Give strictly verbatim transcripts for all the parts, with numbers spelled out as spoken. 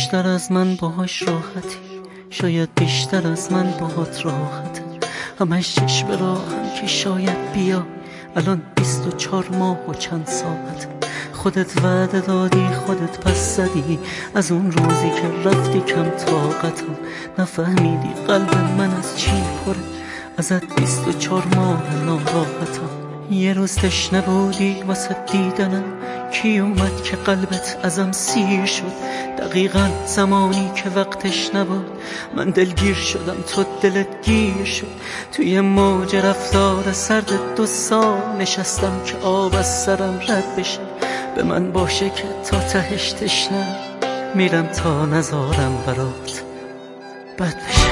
بیشتر از من باهاش راحتی، شاید بیشتر از من باهات راحته. همش چشم راهم که شاید بیا. الان بیست و چهار ماه و چند ساعته. خودت وعده دادی خودت پس زدی، از اون روزی که رفتی کم طاقتم. نفهمیدی قلب من از چی پره، ازت بیست و چهار ماه ناراحتم. یه روز تشنه بودی واسه دیدنم، کی اومد که قلبت ازم سیر شد؟ دقیقا زمانی که وقتش نبود من دلگیر شدم، تو دلت گیر شد. توی موج رفتار سرد دو سال نشستم که آب از سرم رد بشه. به من باشه که تا تهش تشنه میرم تا نزارم برات بد بشه.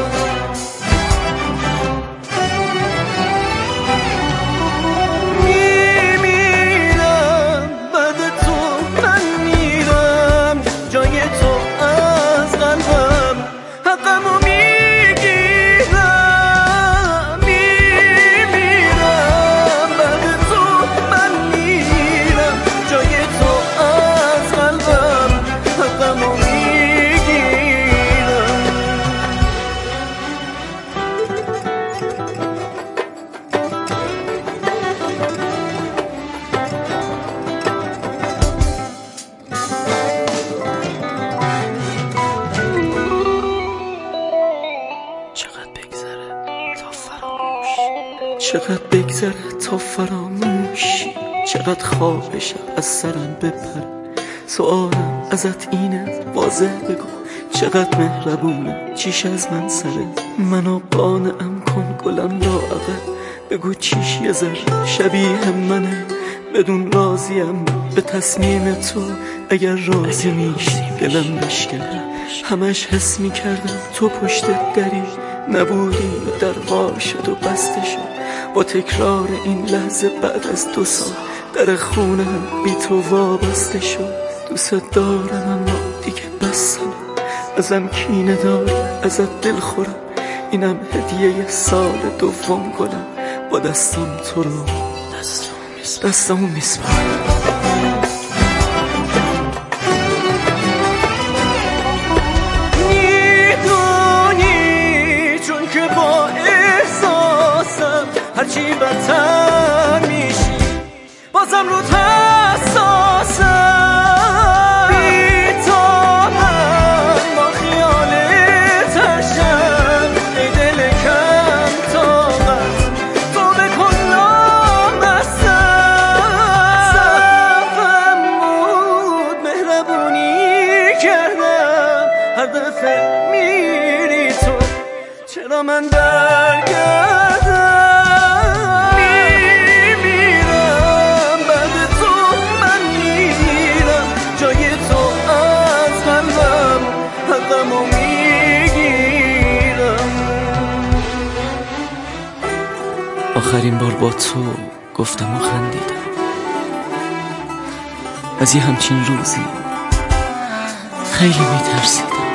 چقدر بگذره تا فراموشی، چقدر خوابشم از سرم بپره. سوالم ازت اینه واضح بگو، چقدر مهربونه چیش از من سره. منو قانعم کن گلم لاغه، بگو چیش یه ذره شبیه منه. بدون راضیم به تصمیم تو، اگر راضی میشی دلم بشکنه. همش حس میکردم تو پشت دری نبودی، در وا شد و بسته شد. با تکرار این لحظه بعد از دو سال در خونه بی تو وابسته شد. دوست دارم اما دیگه بسم، ازم کینه داری ازت دل خورم. اینم هدیه سال دوم گلم، با دستم تو رو دستمو میسپارم. هرچی بدتر میشی بازم رو حساسم. بی تو من با خیالتشم، ای دل کم طاقت تو بکن نامستم. صفم بود مهربونی کردم، هر دفعه میری تو چرا من برگردم؟ آخرین بار با تو گفتم و خندیدم، از یه همچین روزی خیلی میترسیدم.